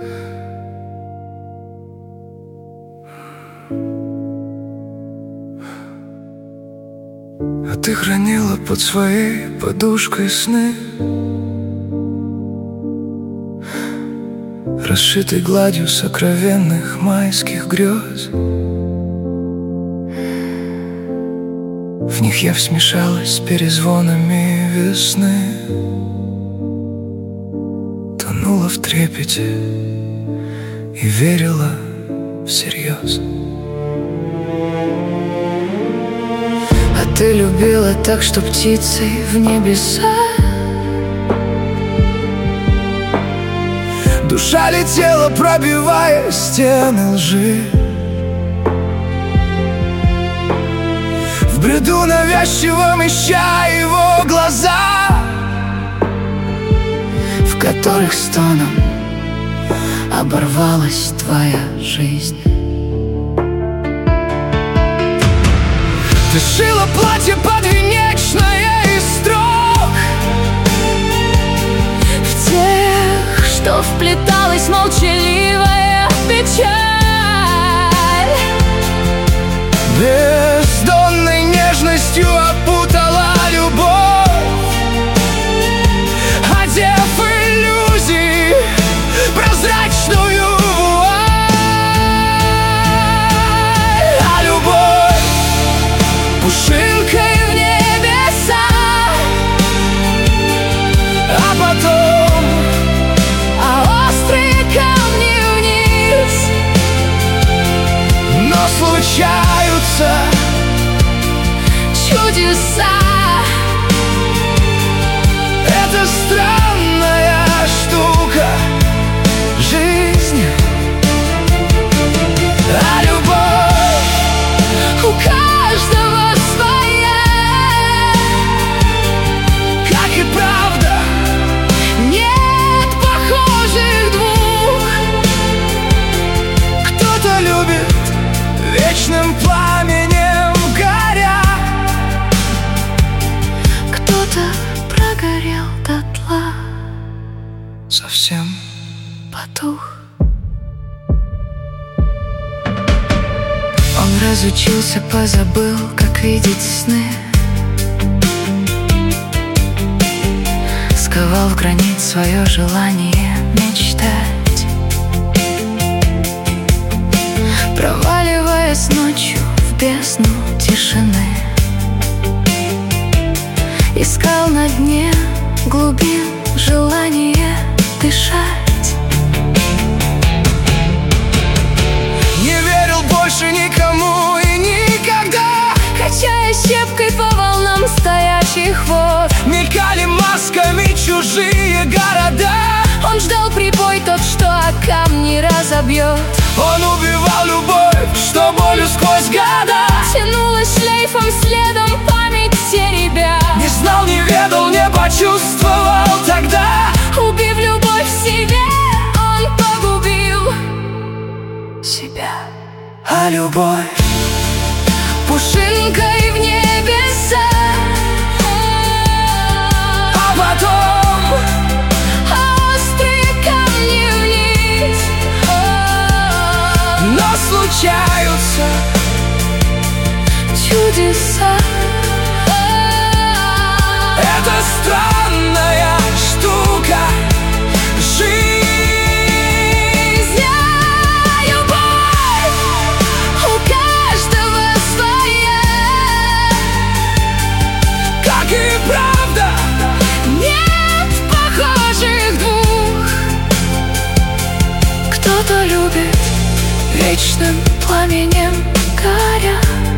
А ты хранила под своей подушкой сны, расшитой гладью сокровенных майских грез. В них я смешалась с перезвонами весны, тонула в трепете и верила всерьез. А ты любила так, что птицей в небеса душа летела, пробивая стены лжи. В бреду навязчивом ища его глаза, в которых стоном оборвалась твоя жизнь. Ты шила платье подвенечное из строк, в тех, что вплеталась молчаливая печаль. Бездонной нежностью опутала любовь, одев иллюзии прозрачную вуаль. А любовь пушинкой в небеса, а потом острые камни вниз. Но случаются чудеса. Это странная штука, жизнь. А любовь У каждого своя, как и правда, нет похожих двух. кто-то любит вечным пламенем горя, Кто-то прогорел дотла, совсем потух. он разучился, позабыл, как видеть сны, сковал в гранит свое желание мечтать, Проваливаясь ночью в бездну тишины, искал на дне глубин желание дышать. не верил больше никому и никогда. Качая щепкой по волнам стоячих вод, Мелькали масками чужие города. он ждал прибой тот, что о камни разобьет. Он убивал любовь, что болью сквозь года Тянулась шлейфом следом память теребя. не знал, не ведал, не почувствовал тогда. Убив любовь в себе, он погубил себя. А любовь Пушинкой в небеса, а потом острые камни вниз. но случаются Чудеса. это странная штука, жизнь. А любовь у каждого своя, Как и правда, нет похожих двух. Кто-то любит вечным пламенем горя,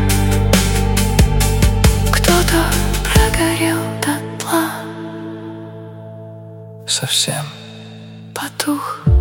кто-то прогорел дотла, совсем потух.